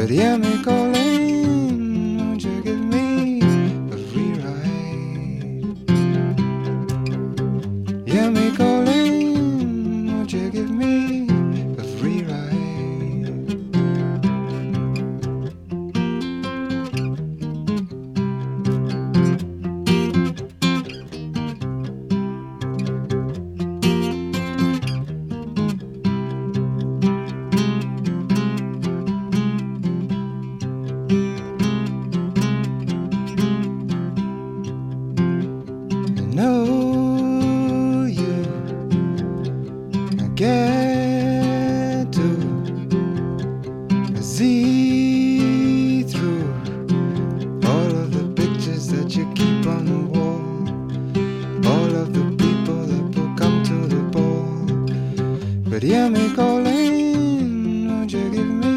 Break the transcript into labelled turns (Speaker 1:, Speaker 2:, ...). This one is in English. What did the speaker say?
Speaker 1: But hear me calling, won't you give me a free ride? Hear me calling, won't you give me a free ride? Know you get to see through all of the pictures that you keep on the wall, all of the people that will come to the ball. But hear me calling, won't you give me